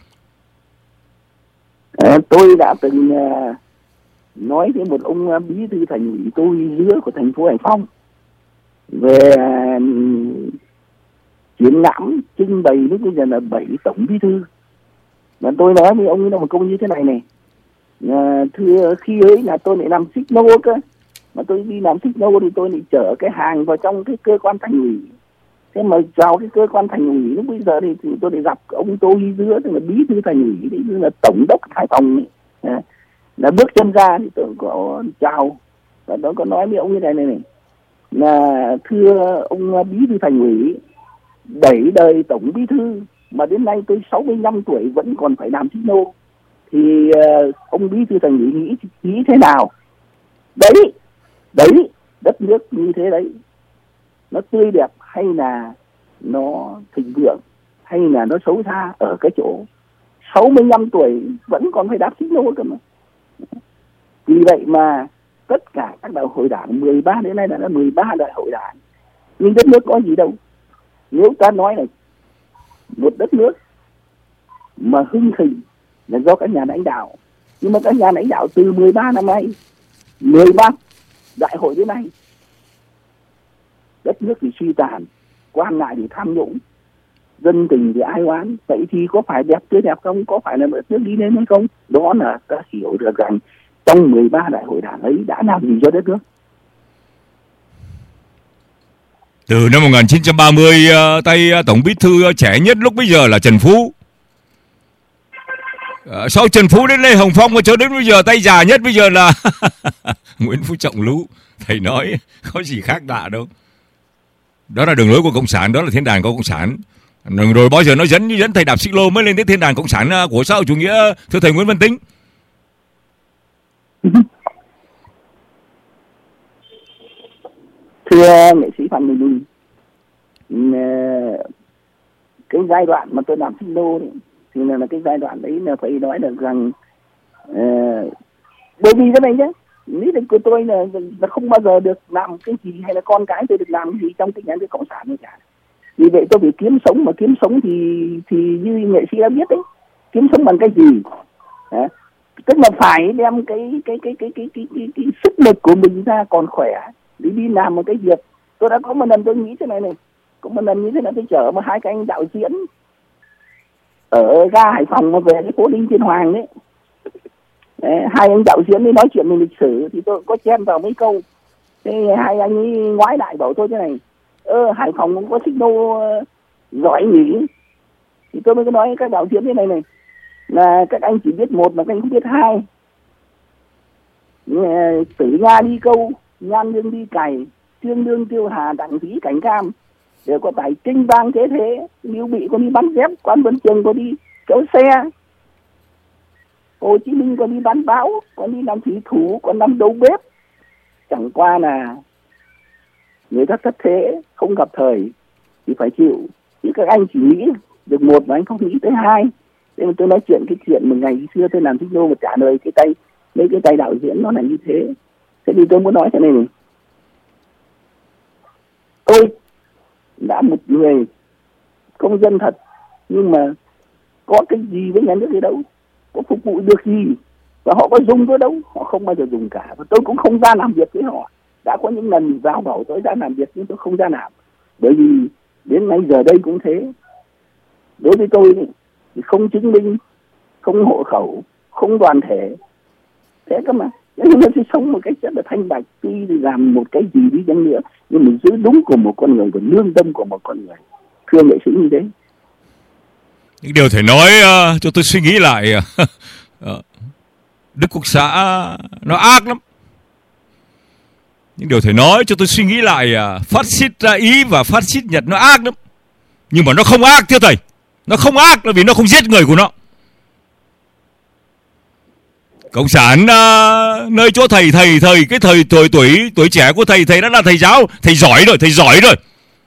À, tôi đã từng uh, nói với một ông uh, bí thư thành ủy tôi giữa của thành phố Hải Phòng về uh, triển lãm trưng bày lúc bây giờ là bảy tổng bí thư. Và tôi nói với ông ấy là một câu như thế này này: à, thưa khi ấy là tôi lại làm xích lô cơ, mà tôi đi làm xích lô thì tôi lại chở cái hàng vào trong cái cơ quan thành ủy. Thế mà vào cái cơ quan thành ủy lúc bây giờ thì, thì tôi để gặp ông Tô Huy Dứa, tức là bí thư thành ủy, tức là tổng đốc Hải Phòng ấy. À, là bước chân ra thì tôi có chào và tôi có nói với ông như này này này là thưa ông bí thư thành ủy, đẩy đời tổng bí thư mà đến nay tôi sáu mươi lăm tuổi vẫn còn phải làm xích lô thì uh, ông bí thư thành ủy nghĩ nghĩ thế nào? Đấy, đấy, đất nước như thế đấy, nó tươi đẹp hay là nó thịnh vượng hay là nó xấu xa ở cái chỗ sáu mươi lăm tuổi vẫn còn phải đạp xích lô cơ mà. Vì vậy mà tất cả các đại hội đảng mười ba đến nay là mười ba đại hội đảng, nhưng đất nước có gì đâu. Nếu ta nói là một đất nước mà hưng thịnh là do các nhà lãnh đạo, nhưng mà các nhà lãnh đạo từ mười ba năm nay, mười ba đại hội đến nay, đất nước thì suy tàn, quan ngại thì tham nhũng, dân tình thì ai oán. Vậy thì có phải đẹp tươi đẹp không? Có phải là đất nước đi lên hay không? Đó là ta hiểu được rằng trong mười ba đại hội đảng ấy đã làm gì cho đất nước. Từ năm một nghìn chín trăm ba mươi, tay tổng bí thư trẻ nhất lúc bây giờ là Trần Phú. À, sau Trần Phú đến Lê Hồng Phong cho đến bây giờ tay già nhất bây giờ là Nguyễn Phú Trọng Lũ. Thầy nói có gì khác lạ đâu. Đó là đường lối của Cộng sản, đó là thiên đàng của Cộng sản. Rồi bao giờ nó dẫn như dẫn thầy đạp xích lô mới lên đến thiên đàng Cộng sản của xã hội chủ nghĩa, thưa thầy Nguyễn Văn Tính. Thưa nghệ sĩ Phạm Bình Minh, cái giai đoạn mà tôi làm xích lô đấy, thì là, là cái giai đoạn đấy là phải nói được rằng uh, bởi vì cái này nhé, lý lịch của tôi là, là không bao giờ được làm cái gì hay là con cái tôi được làm cái gì trong cái nhà nước Cộng sản này cả. Vì vậy tôi phải kiếm sống, mà kiếm sống thì thì như nghệ sĩ đã biết đấy, kiếm sống bằng cái gì? À, tức là phải đem cái cái cái cái cái cái, cái, cái sức lực của mình ra còn khỏe để đi làm một cái việc. Tôi đã có một lần tôi nghĩ thế này này, có một lần như thế là tôi chở một hai cái anh đạo diễn ở ga Hải Phòng mà về cái phố Đinh Tiên Hoàng đấy. Đấy, hai anh đạo diễn đi nói chuyện về lịch sử thì tôi có chen vào mấy câu. Thế hai anh ấy ngoái lại bảo tôi thế này: ơ Hải Phòng cũng có xích lô giỏi nhỉ? Thì tôi mới có nói các đạo diễn thế này này là các anh chỉ biết một mà các anh không biết hai. Tử Nha đi câu, Nhan Lương đi cày, Trương Lương Tiêu Hà, Đặng Vĩ Cảnh Cam đều có tài kinh vang thế thế. Lưu Bị có đi bắn dép, Quan Vân Trường có đi kéo xe, Hồ Chí Minh có đi bán báo, còn đi làm thủy thủ, còn làm đầu bếp. Chẳng qua là người ta thất thế, không gặp thời thì phải chịu. Chứ các anh chỉ nghĩ được một mà anh không nghĩ tới hai. Thế mà tôi nói chuyện cái chuyện một ngày xưa tôi làm xích lô mà trả lời cái tay mấy cái tay đạo diễn nó là như thế. Thế thì tôi muốn nói thế này này, tôi đã một người công dân thật, nhưng mà có cái gì với nhà nước gì đâu, có phục vụ được gì, và họ có dùng tôi đâu, họ không bao giờ dùng cả. Và tôi cũng không ra làm việc với họ. Đã có những lần vào bảo tôi ra làm việc nhưng tôi không ra làm, bởi vì đến nay giờ đây cũng thế. Đối với tôi thì không chứng minh, không hộ khẩu, không đoàn thể, thế cơ mà. Nhưng mà tôi sống một cách rất là thanh bạch, tuy làm một cái gì đi chăng nữa nhưng mình giữ đúng của một con người và lương tâm của một con người. Thưa nghệ sĩ như thế. Những điều thầy nói uh, cho tôi suy nghĩ lại. uh, Đức Quốc xã nó ác lắm. Những điều thầy nói cho tôi suy nghĩ lại. uh, Phát xít Ý và phát xít Nhật nó ác lắm, nhưng mà nó không ác thưa thầy. Nó không ác là vì nó không giết người của nó. Cộng sản uh, nơi chỗ thầy thầy thầy cái thời tuổi tuổi tuổi trẻ của thầy thầy đã là thầy giáo, thầy giỏi rồi, thầy giỏi rồi.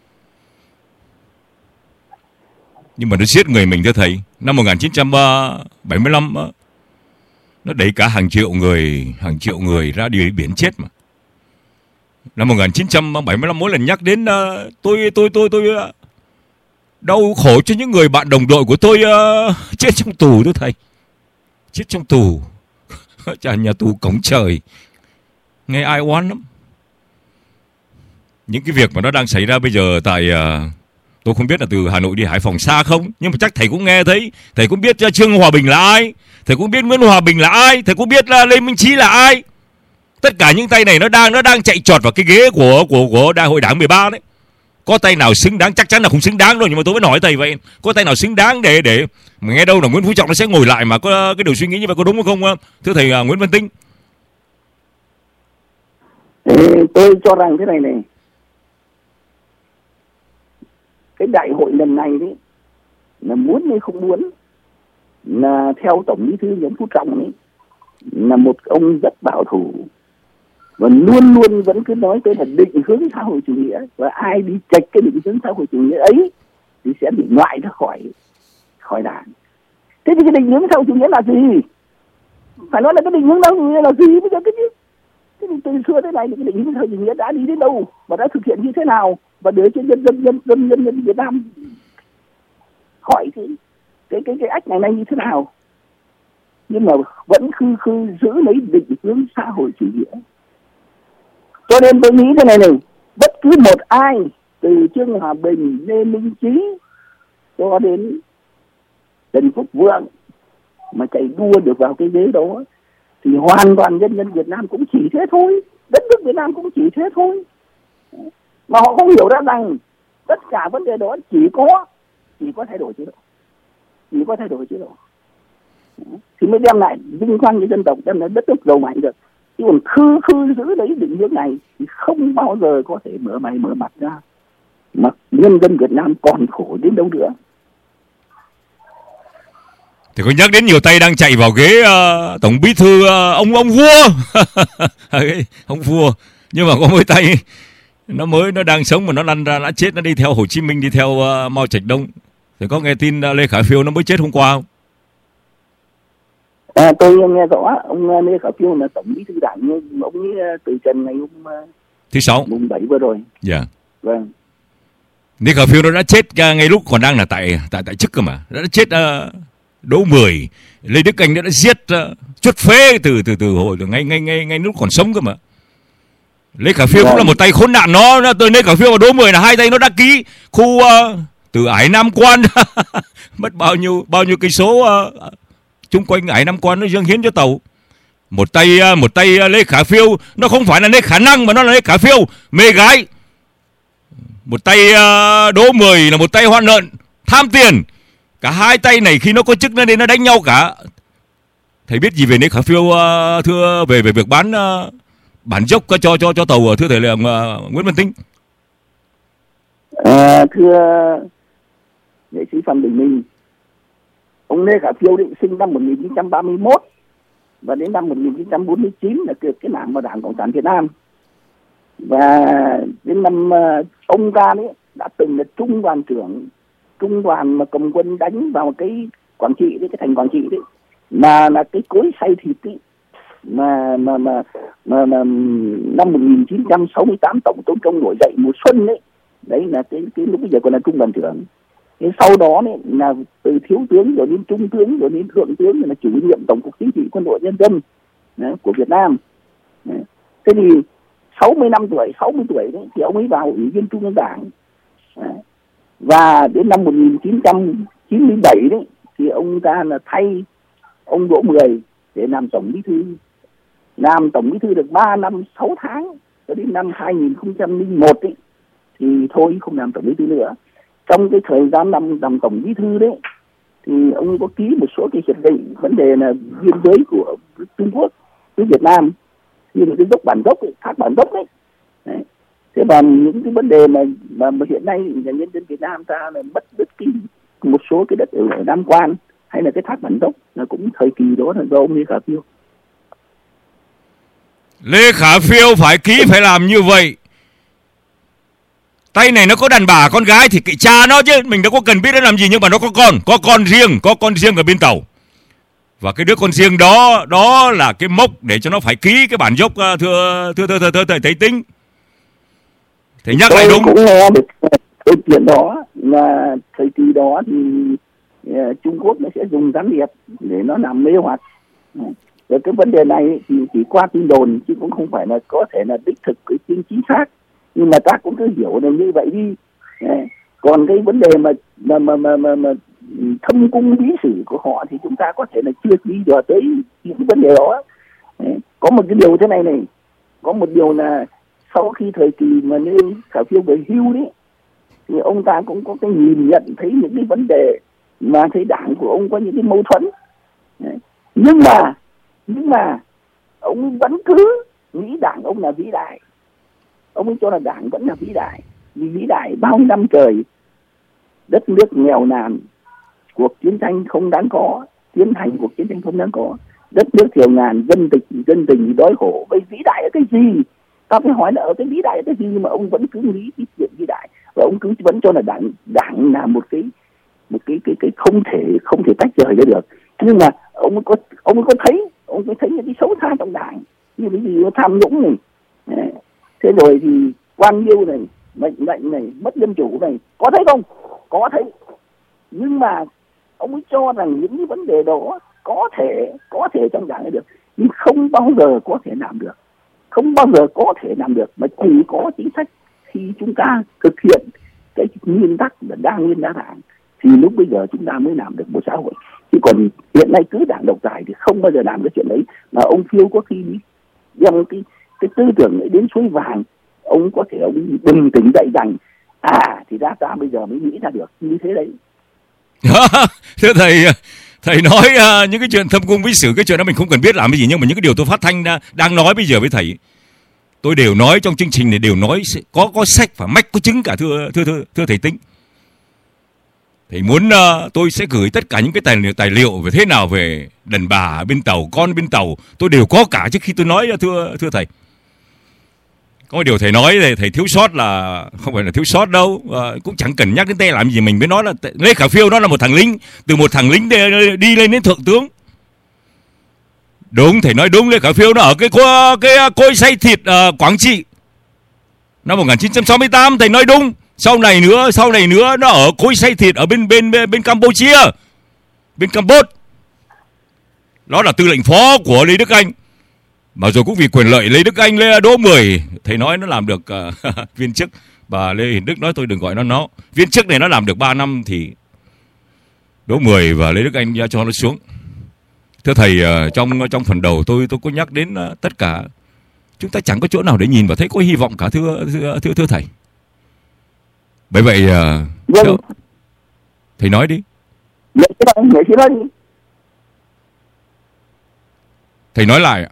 Nhưng mà nó giết người mình thưa thầy. Năm một nghìn chín trăm bảy mươi lăm uh, nó đẩy cả hàng triệu người, hàng triệu người ra đi biển chết mà. Năm một nghìn chín trăm bảy mươi lăm mỗi lần nhắc đến uh, tôi tôi tôi tôi uh, đau khổ cho những người bạn đồng đội của tôi uh, chết trong tù thưa thầy. Chết trong tù. Chà, nhà tù cổng trời. Nghe ai oán lắm. Những cái việc mà nó đang xảy ra bây giờ tại uh, tôi không biết là từ Hà Nội đi Hải Phòng xa không, nhưng mà chắc thầy cũng nghe thấy. Thầy cũng biết uh, Trương Hòa Bình là ai, thầy cũng biết Nguyễn Hòa Bình là ai, thầy cũng biết là Lê Minh Trí là ai. Tất cả những tay này nó đang nó đang chạy trọt vào cái ghế của của của đại hội đảng mười ba đấy. Có tay nào xứng đáng, chắc chắn là không xứng đáng đâu, nhưng mà tôi vẫn hỏi thầy vậy, có tay nào xứng đáng để để mà nghe đâu là Nguyễn Phú Trọng nó sẽ ngồi lại mà có cái điều suy nghĩ như vậy, có đúng không thưa thầy uh, Nguyễn Văn Tính? Thì tôi cho rằng thế này này, cái đại hội lần này đấy là muốn hay không muốn, là theo Tổng Bí thư Nguyễn Phú Trọng ấy, là một ông rất bảo thủ và luôn luôn vẫn cứ nói tới là định hướng xã hội chủ nghĩa, và ai đi chệch cái định hướng xã hội chủ nghĩa ấy thì sẽ bị loại ra khỏi khỏi đảng. Thế thì cái định hướng xã hội chủ nghĩa là gì? Phải nói là cái định hướng xã hội chủ nghĩa là gì bây giờ? Cái Thế thì từ xưa tới nay thì cái định hướng xã hội chủ nghĩa đã đi đến đâu và đã thực hiện như thế nào, và để cho dân dân dân dân dân, dân Việt Nam hỏi cái cái cái cái ách này này như thế nào, nhưng mà vẫn khư khư giữ lấy định hướng xã hội chủ nghĩa. Cho nên tôi nghĩ thế này này, bất cứ một ai từ Trương Hòa Bình, Lê Minh Trí cho đến Trần Quốc Vượng mà chạy đua được vào cái ghế đó thì hoàn toàn nhân dân Việt Nam cũng chỉ thế thôi, đất nước Việt Nam cũng chỉ thế thôi, mà họ không hiểu ra rằng tất cả vấn đề đó chỉ có chỉ có thay đổi chế độ, chỉ có thay đổi chế độ thì mới đem lại vinh quang cho dân tộc, đem lại đất nước giàu mạnh được. Chứ còn khư khư giữ lấy định hướng này thì không bao giờ có thể mở mày mở mặt ra, mà nhân dân Việt Nam còn khổ đến đâu nữa. Thì có nhắc đến nhiều tay đang chạy vào ghế uh, Tổng Bí thư uh, ông ông vua ông vua, nhưng mà có mấy tay nó mới nó đang sống mà nó lăn ra đã chết, nó đi theo Hồ Chí Minh, đi theo uh, Mao Trạch Đông. Thì có nghe tin uh, Lê Khả Phiêu nó mới chết hôm qua không? À, tôi nghe rõ ông Lê Khả Phiêu là Tổng Bí thư Đảng, nhưng ông ấy từ trần ngày hôm thứ sáu mùng bảy vừa rồi. Dạ. Yeah. Vâng. Lê Khả Phiêu nó đã chết ngay lúc còn đang là tại tại tại chức cơ mà, nó đã chết uh, Đỗ Mười, Lê Đức Anh đã, đã giết uh, chuất phế từ từ từ hồi từ ngay ngay ngay ngay lúc còn sống cơ mà. Lê Khả Phiêu yeah. cũng là một tay khốn nạn, nó, nó từ Lê Khả Phiêu và Đỗ Mười là hai tay nó đã ký khu uh, từ Ải Nam Quan mất bao nhiêu bao nhiêu cây số uh, chung quanh Ải Nam Quan nó dâng hiến cho Tàu. Một tay uh, một tay uh, Lê Khả Phiêu nó không phải là Lê Khả Năng mà nó là Lê Khả Phiêu mê gái. Một tay uh, Đỗ Mười là một tay hoan lợn tham tiền. Cả hai tay này khi nó có chức nó đến nó đánh nhau cả. Thầy biết gì về Lê Khả Phiêu uh, thưa về về việc bán uh, bản dốc cho cho cho Tàu thưa thầy là uh, Nguyễn Văn Tính? À, thưa nghệ sĩ Phạm Bình Minh, ông Lê Khả Phiêu định sinh năm một nghìn chín trăm ba mươi mốt và đến năm một nghìn chín trăm bốn mươi chín là được kết nạp vào Đảng Cộng sản Việt Nam, và đến năm uh, ông ta đấy đã từng là trung đoàn trưởng trung đoàn mà cầm quân đánh vào cái Quảng Trị đấy, cái thành Quảng Trị đấy, mà là cái cối xay thịt đấy, mà mà mà mà, mà năm một nghìn chín trăm sáu mươi tám tổng tấn công nổi dậy mùa xuân đấy, đấy là cái cái lúc bây giờ còn là trung đoàn trưởng. Thế sau đó đấy là từ thiếu tướng rồi đến trung tướng rồi đến thượng tướng rồi là chủ nhiệm tổng cục chính trị quân đội nhân dân đấy, của Việt Nam. Đấy. Thế thì sáu mươi năm tuổi, sáu mươi tuổi đấy thì ông ấy vào ủy viên Trung ương Đảng. Đấy. Và đến năm một nghìn chín trăm chín mươi bảy đấy thì ông ta là thay ông Đỗ Mười để làm tổng bí thư, làm tổng bí thư được ba năm sáu tháng, cho đến năm hai nghìn không trăm lẻ một ấy thì thôi không làm tổng bí thư nữa. Trong cái thời gian làm làm tổng bí thư đấy thì ông có ký một số cái hiệp định vấn đề là biên giới của Trung Quốc với Việt Nam, như là cái dốc Bản Dốc ấy, thác Bản Dốc đấy. Đấy. Thế và những cái vấn đề mà mà, mà hiện nay là nhân dân Việt Nam ta là mất bất kỳ một số cái đất ở Nam Quan hay là cái thác Bản Dốc là cũng thời kỳ đó là do ông Lê Khả Phiêu. Lê Khả Phiêu phải ký phải làm như vậy. Tay này nó có đàn bà con gái thì kệ cha nó chứ, mình đâu có cần biết nó làm gì, nhưng mà nó có con, có con riêng, có con riêng ở bên Tàu. Và cái đứa con riêng đó, đó là cái mốc để cho nó phải ký cái bản dốc thưa thưa thưa thưa thưa thầy thầy Tính. Thầy nhắc lại đúng. Tôi cũng nghe được câu chuyện đó là thời kỳ đó thì uh, Trung Quốc nó sẽ dùng gián điệp để nó làm mê hoặc. Rồi cái vấn đề này thì chỉ qua tin đồn chứ cũng không phải là có thể là đích thực cái tin chính xác, nhưng mà ta cũng cứ hiểu là như vậy đi. Còn cái vấn đề mà mà mà mà, mà, mà thâm cung bí sử của họ thì chúng ta có thể là chưa đi được tới những cái vấn đề đó. Có một cái điều thế này này, có một điều là sau khi thời kỳ mà Lê Khả Phiêu về hưu đấy thì ông ta cũng có cái nhìn nhận thấy những cái vấn đề mà thấy đảng của ông có những cái mâu thuẫn. Đấy. Nhưng mà nhưng mà ông vẫn cứ nghĩ đảng ông là vĩ đại, ông ấy cho là đảng vẫn là vĩ đại, vì vĩ đại bao nhiêu năm trời, đất nước nghèo nàn, cuộc chiến tranh không đáng có, tiến hành cuộc chiến tranh không đáng có, đất nước thiểu ngàn, dân tịch dân tình đói khổ, vậy vĩ đại ở cái gì? Ta phải hỏi là ở cái vĩ đại ở cái gì, mà ông vẫn cứ nghĩ cái chuyện vĩ đại, và ông cứ vẫn cho là đảng đảng là một cái một cái cái cái không thể không thể tách rời ra được. Nhưng mà ông có ông có thấy ông có thấy những cái xấu xa trong đảng, như cái gì tham nhũng này, thế rồi thì quan liêu này, mệnh lệnh này, mất dân chủ này, có thấy không? Có thấy. Nhưng mà ông ấy cho rằng những cái vấn đề đó có thể có thể trong đảng này được, nhưng không bao giờ có thể làm được, không bao giờ có thể làm được, mà chỉ có chính sách khi chúng ta thực hiện cái nguyên tắc là đa nguyên đa đảng thì lúc bây giờ chúng ta mới làm được một xã hội. Chứ còn hiện nay cứ đảng độc tài thì không bao giờ làm cái chuyện đấy. Mà ông Phiêu có khi đem cái cái tư tưởng ấy đến suối vàng, ông có thể ông bừng tỉnh dậy rằng à thì ra ta bây giờ mới nghĩ ra được như thế đấy. Thưa thầy, thầy nói uh, những cái chuyện thâm cung bí sử, cái chuyện đó mình không cần biết làm cái gì, nhưng mà những cái điều tôi phát thanh đã, đang nói bây giờ với thầy, tôi đều nói trong chương trình này, đều nói có có sách và mách có chứng cả, thưa thưa thưa, thưa thầy Tĩnh. Thầy muốn uh, tôi sẽ gửi tất cả những cái tài liệu tài liệu về thế nào về đàn bà bên tàu, con bên tàu, tôi đều có cả trước khi tôi nói, thưa thưa thầy. Có một điều thầy nói này, thầy thiếu sót là không phải là thiếu sót đâu, à, cũng chẳng cần nhắc đến tay làm gì, mình mới nói là Lê Khả Phiêu nó là một thằng lính, từ một thằng lính đi, đi lên đến thượng tướng. Đúng, thầy nói đúng, Lê Khả Phiêu nó ở cái cái, cái cối xay thịt uh, Quảng Trị năm một nghìn chín trăm sáu mươi tám, thầy nói đúng. Sau này nữa, sau này nữa nó ở cối xay thịt ở bên bên bên, bên Campuchia, bên Campuchia. Đó là tư lệnh phó của Lê Đức Anh. Mà rồi cũng vì quyền lợi Lê Đức Anh, Lê Đỗ Mười, thầy nói nó làm được uh, viên chức, bà Lê Hiển Đức nói tôi đừng gọi nó nó viên chức này, nó làm được ba năm thì Đỗ Mười và Lê Đức Anh cho nó xuống. Thưa thầy, uh, trong trong phần đầu tôi tôi có nhắc đến uh, tất cả chúng ta chẳng có chỗ nào để nhìn và thấy có hy vọng cả, thưa thưa thưa, thưa thầy. Bởi vậy uh, vâng. Thầy nói đi. Nghệ sĩ nói đi. Thầy nói lại ạ.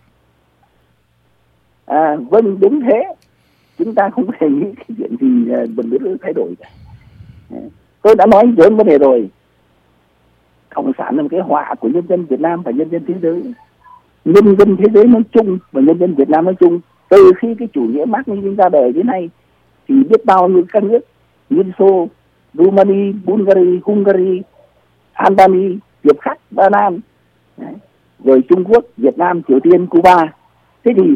À, vâng, đúng thế. Chúng ta không hề nghĩ cái chuyện gì mình biết thay đổi cả. Tôi đã nói đến vấn đề rồi. Cộng sản là một cái họa của nhân dân Việt Nam và nhân dân thế giới. Nhân dân thế giới nói chung và nhân dân Việt Nam nói chung. Từ khi cái chủ nghĩa Mác Lênin ra đời đến nay thì biết bao nhiêu các nước Liên Xô, Rumani, Bulgaria, Hungary, Albania, Tiệp Khắc, Ba Lan, rồi Trung Quốc, Việt Nam, Triều Tiên, Cuba. Thế thì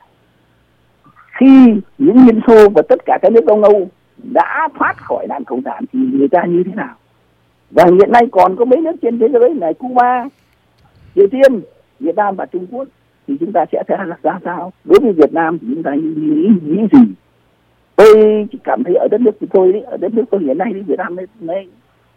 khi những Liên Xô và tất cả các nước Đông Âu đã thoát khỏi đảng Cộng sản thì người ta như thế nào? Và hiện nay còn có mấy nước trên thế giới này, Cuba, Triều Tiên, Việt Nam và Trung Quốc, thì chúng ta sẽ sẽ ra sao? Đối với Việt Nam thì chúng ta nghĩ, nghĩ gì? Tôi chỉ cảm thấy ở đất nước của tôi, ở đất nước tôi hiện nay, Việt Nam này,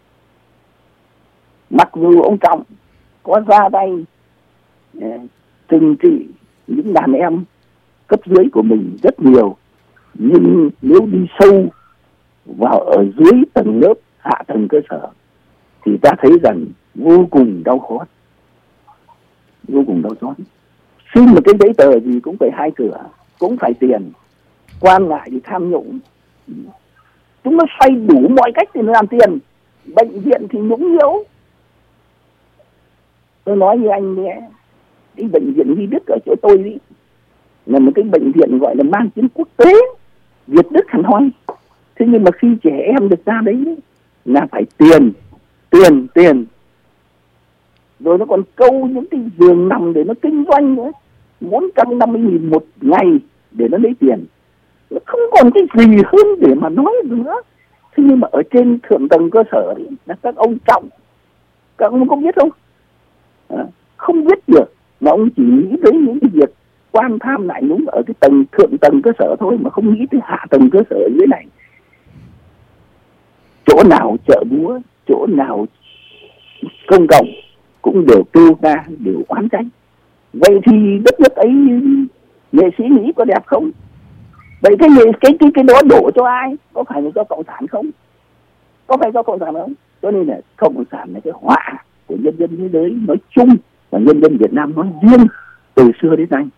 mặc dù ông Trọng có ra tay trừng trị những đàn em cấp dưới của mình rất nhiều, nhưng nếu đi sâu vào ở dưới tầng lớp hạ tầng cơ sở thì ta thấy rằng vô cùng đau khổ, vô cùng đau xót. Xin một cái giấy tờ gì cũng phải hai cửa, cũng phải tiền, quan lại thì tham nhũng, chúng nó xoay đủ mọi cách để làm tiền. Bệnh viện thì nhũng nhiễu. Tôi nói như anh nghe, cái bệnh viện Huy Đức ở chỗ tôi đi là một cái bệnh viện gọi là mang tiếng quốc tế, Việt Đức hẳn hoi. Thế nhưng mà khi trẻ em được ra đấy là phải tiền, tiền, tiền. Rồi nó còn câu những cái giường nằm để nó kinh doanh nữa, bốn trăm năm mươi nghìn một ngày để nó lấy tiền. Nó không còn cái gì hơn để mà nói nữa. Thế nhưng mà ở trên thượng tầng cơ sở đấy là các ông Trọng, các ông có biết không? À, không biết được, mà ông chỉ nghĩ đến những cái việc quan tham lại nhúng ở cái tầng thượng tầng cơ sở thôi, mà không nghĩ tới hạ tầng cơ sở ở dưới này. Chỗ nào chợ búa, chỗ nào công cộng cũng đều kêu ca, đều oán trách. Vậy thì đất nước ấy nghệ sĩ nghĩ có đẹp không? Vậy cái cái cái cái đó đổ cho ai? Có phải là cho cộng sản không? có phải do cộng sản không? Cho nên là cộng sản là cái họa của nhân dân thế giới nói chung và nhân dân Việt Nam nói riêng từ xưa đến nay.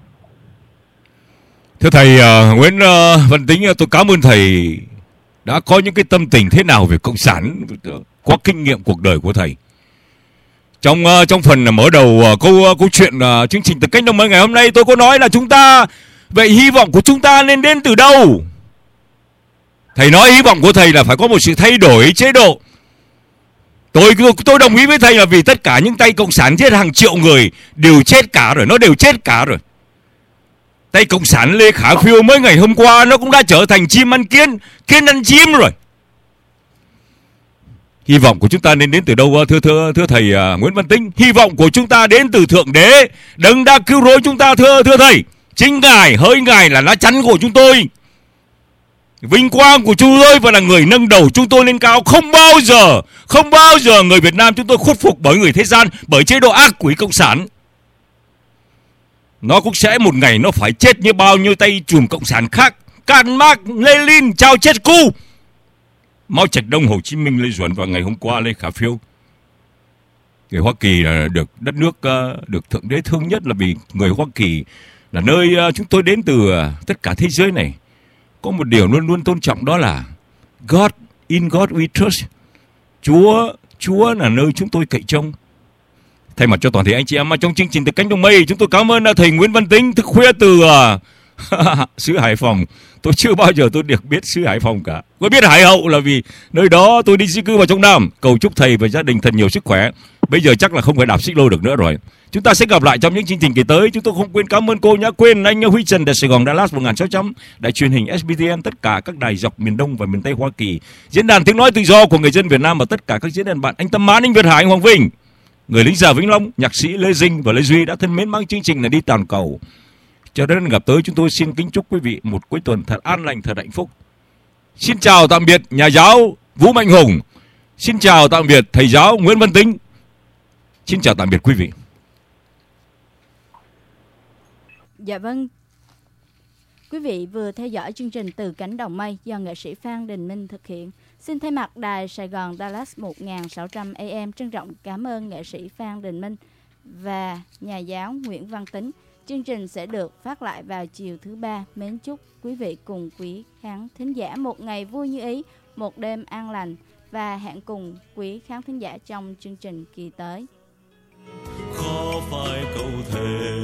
Thưa thầy uh, Nguyễn uh, Văn Tính, tôi cảm ơn thầy đã có những cái tâm tình thế nào về cộng sản qua kinh nghiệm cuộc đời của thầy. Trong uh, trong phần mở đầu uh, câu uh, câu chuyện uh, chương trình Từ Cánh Đồng Mây ngày hôm nay, tôi có nói là chúng ta, vậy hy vọng của chúng ta nên đến từ đâu? Thầy nói hy vọng của thầy là phải có một sự thay đổi chế độ. Tôi tôi đồng ý với thầy là vì tất cả những tay cộng sản giết hàng triệu người đều chết cả rồi, nó đều chết cả rồi. Tay cộng sản Lê Khả Phiêu mới ngày hôm qua nó cũng đã trở thành chim ăn kiến, kiến ăn chim rồi. Hy vọng của chúng ta nên đến từ đâu thưa thưa thưa thầy uh, Nguyễn Văn Tính? Hy vọng của chúng ta đến từ Thượng Đế, Đấng đã cứu rỗi chúng ta thưa thưa thầy. Chính Ngài, hỡi Ngài là lá chắn của chúng tôi, vinh quang của chúng tôi và là người nâng đầu chúng tôi lên cao. Không bao giờ, không bao giờ người Việt Nam chúng tôi khuất phục bởi người thế gian, bởi chế độ ác quỷ cộng sản. Nó cũng sẽ một ngày nó phải chết như bao nhiêu tay chùm cộng sản khác. Karl Marx, Lenin, Ceausescu, Mao Trạch Đông, Hồ Chí Minh, Lê Duẩn và ngày hôm qua Lê Khả Phiêu. Người Hoa Kỳ là được đất nước được Thượng Đế thương nhất, là vì người Hoa Kỳ là nơi chúng tôi đến từ tất cả thế giới này. Có một điều luôn luôn tôn trọng, đó là God, in God we trust. Chúa, Chúa là nơi chúng tôi cậy trông. Thay mặt cho toàn thể anh chị em trong chương trình Từ Cánh Đồng Mây, chúng tôi cảm ơn thầy Nguyễn Văn Tính thức khuya từ uh, xứ Hải Phòng. Tôi chưa bao giờ tôi được biết xứ Hải Phòng cả. Tôi biết Hải Hậu là vì nơi đó tôi đi di cư vào trong Nam. Cầu chúc thầy và gia đình thật nhiều sức khỏe. Bây giờ chắc là không phải đạp xích lô được nữa rồi. Chúng ta sẽ gặp lại trong những chương trình kỳ tới. Chúng tôi không quên cảm ơn cô Nhã Quyên, anh Huy Trần, Đài Sài Gòn, Dallas một nghìn sáu trăm, đài truyền hình ét bê tê en, tất cả các đài dọc miền Đông và miền Tây Hoa Kỳ, diễn đàn tiếng nói tự do của người dân Việt Nam và tất cả các diễn đàn bạn, anh Tâm Mán, anh Việt Hải, anh Hoàng Vinh, người lính già Vĩnh Long, nhạc sĩ Lê Dinh và Lê Duy đã thân mến mang chương trình này đi toàn cầu. Cho đến gặp tới, chúng tôi xin kính chúc quý vị một cuối tuần thật an lành, thật hạnh phúc. Xin chào tạm biệt nhà giáo Vũ Mạnh Hùng. Xin chào tạm biệt thầy giáo Nguyễn Văn Tính. Xin chào tạm biệt quý vị. Dạ vâng. Quý vị vừa theo dõi chương trình Từ Cánh Đồng Mây do nghệ sĩ Phan Đình Minh thực hiện. Xin thay mặt đài Sài Gòn Dallas một nghìn sáu trăm A M trân trọng cảm ơn nghệ sĩ Phan Đình Minh và nhà giáo Nguyễn Văn Tính. Chương trình sẽ được phát lại vào chiều thứ ba. Mến chúc quý vị cùng quý khán thính giả một ngày vui như ý, một đêm an lành, và hẹn cùng quý khán thính giả trong chương trình kỳ tới. Khó phải câu thề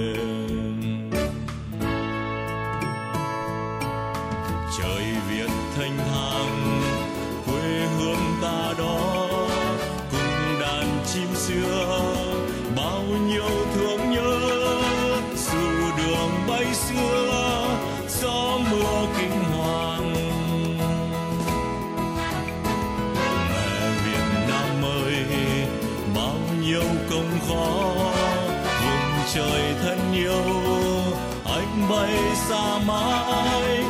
trời Việt thanh thang, quê hương ta đó cùng đàn chim xưa, bao nhiêu thương nhớ dù đường bay xưa gió mưa kinh hoàng. Mẹ Việt Nam ơi, bao nhiêu công khó vùng trời thân yêu, anh bay xa mãi